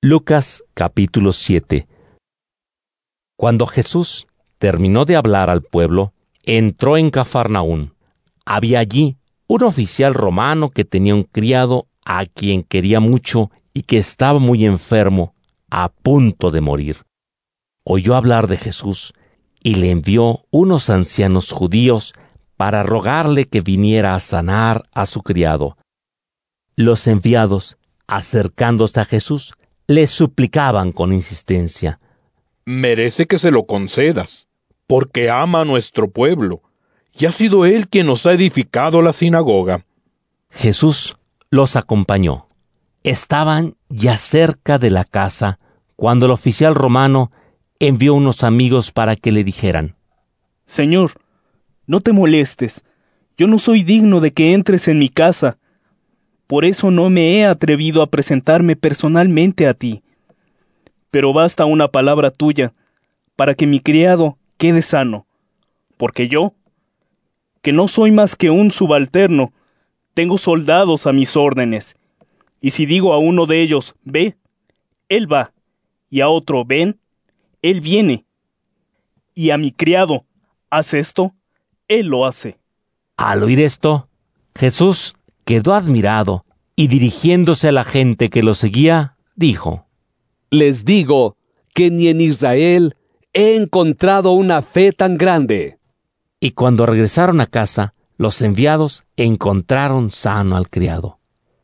Lucas capítulo 7. Cuando Jesús terminó de hablar al pueblo, entró en Cafarnaún. Había allí un oficial romano que tenía un criado a quien quería mucho y que estaba muy enfermo, a punto de morir. Oyó hablar de Jesús y le envió unos ancianos judíos para rogarle que viniera a sanar a su criado. Los enviados, acercándose a Jesús, le suplicaban con insistencia: merece que se lo concedas, porque ama a nuestro pueblo, y ha sido él quien nos ha edificado la sinagoga. Jesús los acompañó. Estaban ya cerca de la casa cuando el oficial romano envió unos amigos para que le dijeran: Señor, no te molestes, yo no soy digno de que entres en mi casa. Por eso no me he atrevido a presentarme personalmente a ti. Pero basta una palabra tuya para que mi criado quede sano, porque yo, que no soy más que un subalterno, tengo soldados a mis órdenes, y si digo a uno de ellos, ve, él va, y a otro, ven, él viene, y a mi criado, haz esto, él lo hace. Al oír esto, Jesús quedó admirado y dirigiéndose a la gente que lo seguía, dijo: les digo que ni en Israel he encontrado una fe tan grande. Y cuando regresaron a casa, los enviados encontraron sano al criado.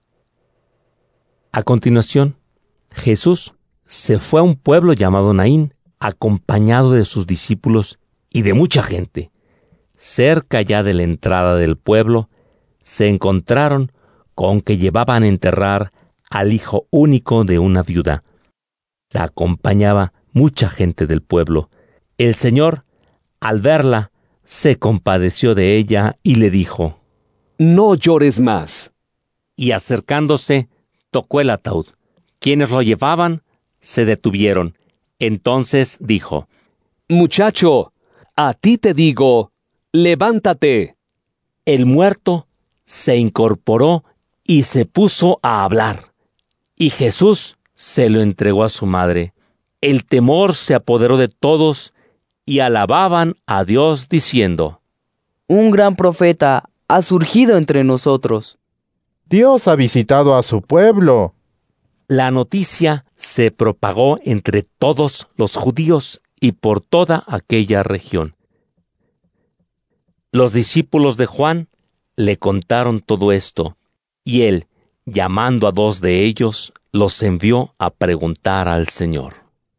A continuación, Jesús se fue a un pueblo llamado Naín, acompañado de sus discípulos y de mucha gente. Cerca ya de la entrada del pueblo, se encontraron con que llevaban a enterrar al hijo único de una viuda. La acompañaba mucha gente del pueblo. El Señor, al verla, se compadeció de ella y le dijo: no llores más. Y acercándose, tocó el ataúd. Quienes lo llevaban se detuvieron. Entonces dijo: muchacho, a ti te digo, levántate. El muerto se incorporó y se puso a hablar. Y Jesús se lo entregó a su madre. El temor se apoderó de todos y alababan a Dios diciendo: un gran profeta ha surgido entre nosotros. Dios ha visitado a su pueblo. La noticia se propagó entre todos los judíos y por toda aquella región. Los discípulos de Juan le contaron todo esto, y él, llamando a 2 de ellos, los envió a preguntar al Señor: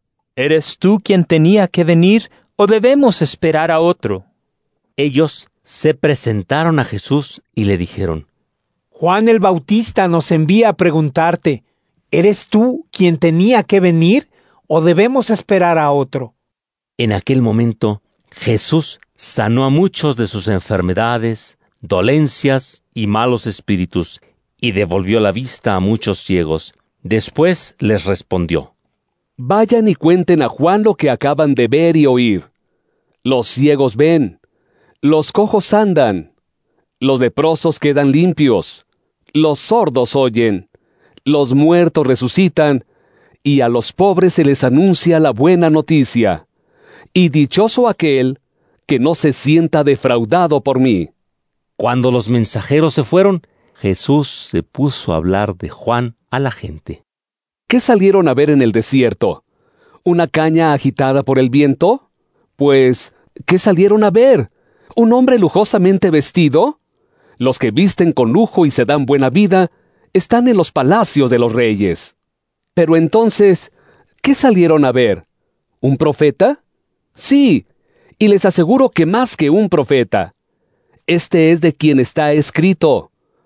¿eres tú quien tenía que venir o debemos esperar a otro? Ellos se presentaron a Jesús y le dijeron: Juan el Bautista nos envía a preguntarte, ¿eres tú quien tenía que venir o debemos esperar a otro? En aquel momento, Jesús sanó a muchos de sus enfermedades, dolencias y malos espíritus, y devolvió la vista a muchos ciegos. Después les respondió: vayan y cuenten a Juan lo que acaban de ver y oír. Los ciegos ven, los cojos andan, los leprosos quedan limpios, los sordos oyen, los muertos resucitan, y a los pobres se les anuncia la buena noticia. Y dichoso aquel que no se sienta defraudado por mí. Cuando los mensajeros se fueron, Jesús se puso a hablar de Juan a la gente. ¿Qué salieron a ver en el desierto? ¿Una caña agitada por el viento? Pues, ¿qué salieron a ver? ¿Un hombre lujosamente vestido? Los que visten con lujo y se dan buena vida están en los palacios de los reyes. Pero entonces, ¿qué salieron a ver? ¿Un profeta? Sí, y les aseguro que más que un profeta. Este es de quien está escrito: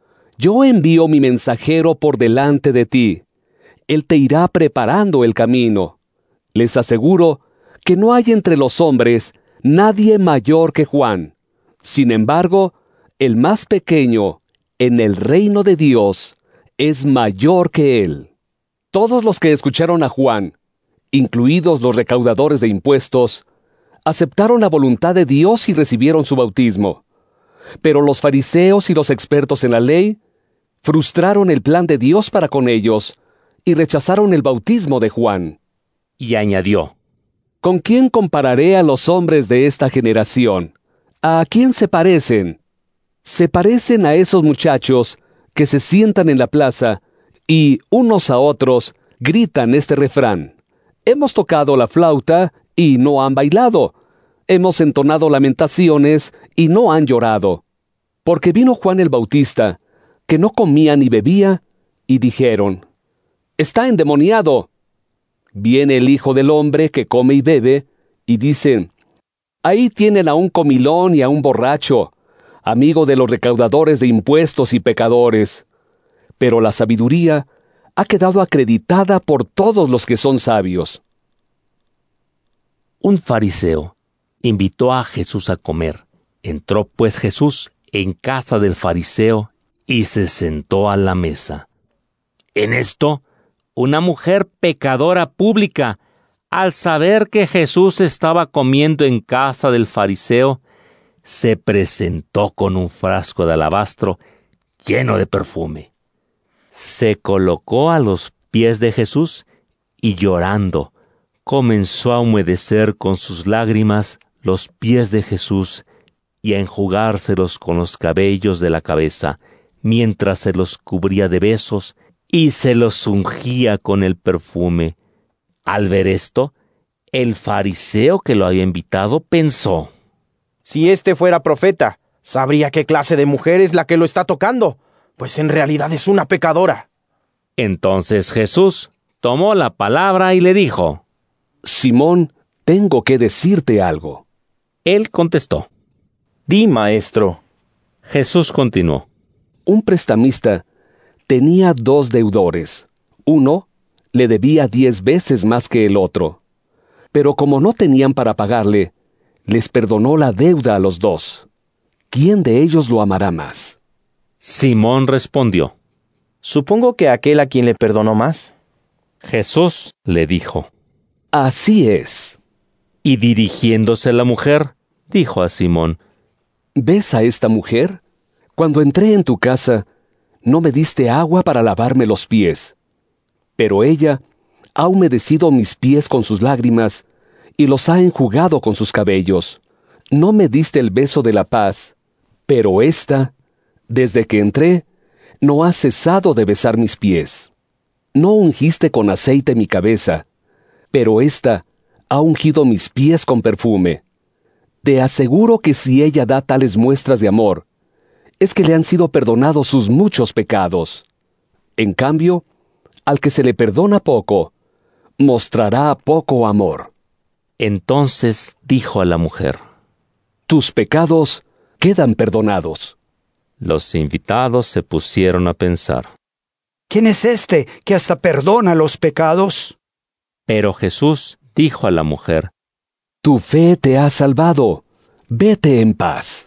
yo envío mi mensajero por delante de ti. Él te irá preparando el camino. Les aseguro que no hay entre los hombres nadie mayor que Juan. Sin embargo, el más pequeño en el reino de Dios es mayor que él. Todos los que escucharon a Juan, incluidos los recaudadores de impuestos, aceptaron la voluntad de Dios y recibieron su bautismo. Pero los fariseos y los expertos en la ley frustraron el plan de Dios para con ellos y rechazaron el bautismo de Juan. Y añadió: ¿Con quién compararé a los hombres de esta generación? ¿A quién se parecen? Se parecen a esos muchachos que se sientan en la plaza y, unos a otros, gritan este refrán: hemos tocado la flauta y no han bailado. Hemos entonado lamentaciones y no han llorado. Porque vino Juan el Bautista, que no comía ni bebía, y dijeron: está endemoniado. Viene el Hijo del Hombre que come y bebe, y dicen: ahí tienen a un comilón y a un borracho, amigo de los recaudadores de impuestos y pecadores. Pero la sabiduría ha quedado acreditada por todos los que son sabios. Un fariseo invitó a Jesús a comer. Entró pues Jesús en casa del fariseo y se sentó a la mesa. En esto, una mujer pecadora pública, al saber que Jesús estaba comiendo en casa del fariseo, se presentó con un frasco de alabastro lleno de perfume. Se colocó a los pies de Jesús y, llorando, comenzó a humedecer con sus lágrimas los pies de Jesús y a enjugárselos con los cabellos de la cabeza, mientras se los cubría de besos y se los ungía con el perfume. Al ver esto, el fariseo que lo había invitado pensó: si éste fuera profeta, sabría qué clase de mujer es la que lo está tocando, pues en realidad es una pecadora. Entonces Jesús tomó la palabra y le dijo: Simón, tengo que decirte algo. Él contestó: di, maestro. Jesús continuó: un prestamista tenía 2 deudores. Uno le debía 10 veces más que el otro. Pero como no tenían para pagarle, les perdonó la deuda a los 2. ¿Quién de ellos lo amará más? Simón respondió: supongo que aquel a quien le perdonó más. Jesús le dijo: así es. Y dirigiéndose a la mujer, dijo a Simón: ¿ves a esta mujer? Cuando entré en tu casa, no me diste agua para lavarme los pies. Pero ella ha humedecido mis pies con sus lágrimas y los ha enjugado con sus cabellos. No me diste el beso de la paz, pero ésta, desde que entré, no ha cesado de besar mis pies. No ungiste con aceite mi cabeza, pero ésta ha ungido mis pies con perfume. Te aseguro que si ella da tales muestras de amor, es que le han sido perdonados sus muchos pecados. En cambio, al que se le perdona poco, mostrará poco amor. Entonces dijo a la mujer: tus pecados quedan perdonados. Los invitados se pusieron a pensar: ¿quién es este que hasta perdona los pecados? Pero Jesús dijo a la mujer: tu fe te ha salvado. Vete en paz.